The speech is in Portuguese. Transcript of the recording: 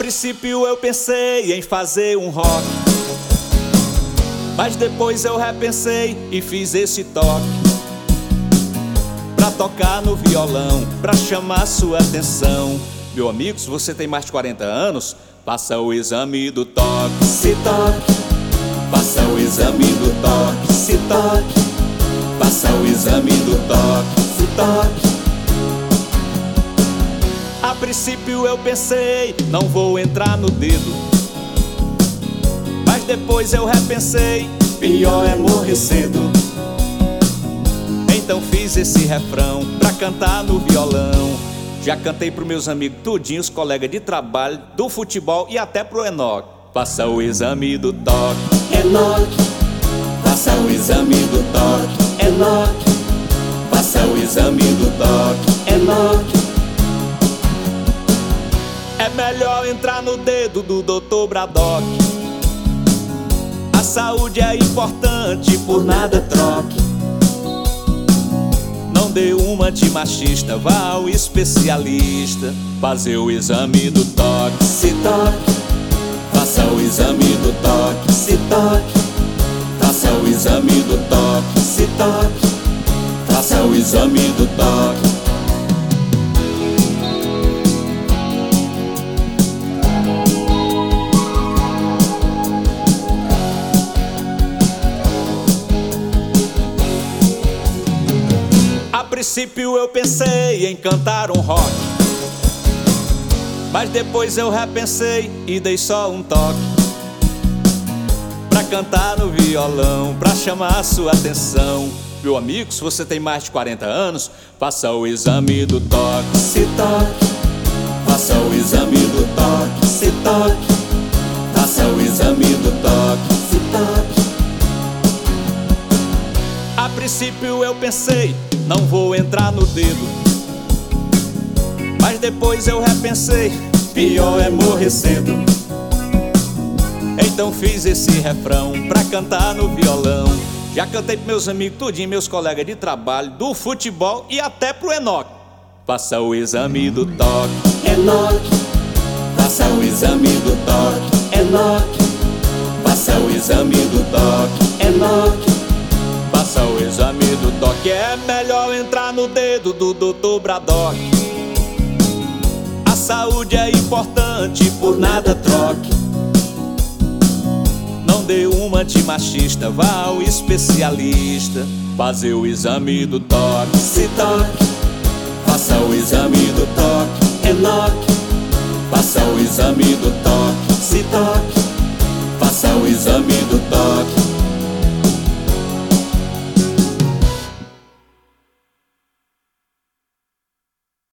princípio eu pensei em fazer um rock, mas depois eu repensei e fiz esse toque pra tocar no violão, pra chamar sua atenção. Meu amigo, se você tem mais de 40 anos, faça o exame do toque. Se toque, faça o exame do toque. Se toque, faça o exame do toque. Se toque. A princípio eu pensei, não vou entrar no dedo, mas depois eu repensei, pior é morrer cedo. Então fiz esse refrão pra cantar no violão. Já cantei pros meus amigos tudinhos, colegas de trabalho, do futebol e até pro Enoque. Faça o exame do toque, Enoque. Faça o exame do toque, Enoque. Faça o exame do toque, Enoque. É melhor entrar no dedo do Dr. Braddock. A saúde é importante, por nada troque. Não dê uma de machista, vá ao especialista fazer o exame do toque. Se toque, faça o exame do toque. Se toque, faça o exame do toque. Se toque, faça o exame do toque. A princípio eu pensei em cantar um rock, mas depois eu repensei e dei só um toque pra cantar no violão, pra chamar sua atenção. Meu amigo, se você tem mais de 40 anos, faça o exame do toque. Se toque, faça o exame do toque. Se toque, faça o exame do toque. Se toque. A princípio eu pensei, não vou entrar no dedo, mas depois eu repensei, pior é morrer cedo. Então fiz esse refrão pra cantar no violão. Já cantei pros meus amigos tudinho, meus colegas de trabalho, do futebol e até pro Enoque. Faça o exame do toque, Enoque. Faça o exame do toque, Enoque. Faça o exame do toque, Enoque. Faça o exame do toque. É melhor entrar no dedo do Dr. Braddock. A saúde é importante, por nada troque. Não dê uma de machista, vá ao especialista fazer o exame do toque. Se toque, faça o exame do toque, Enoque. Faça o exame do toque. Se toque, faça o exame do toque.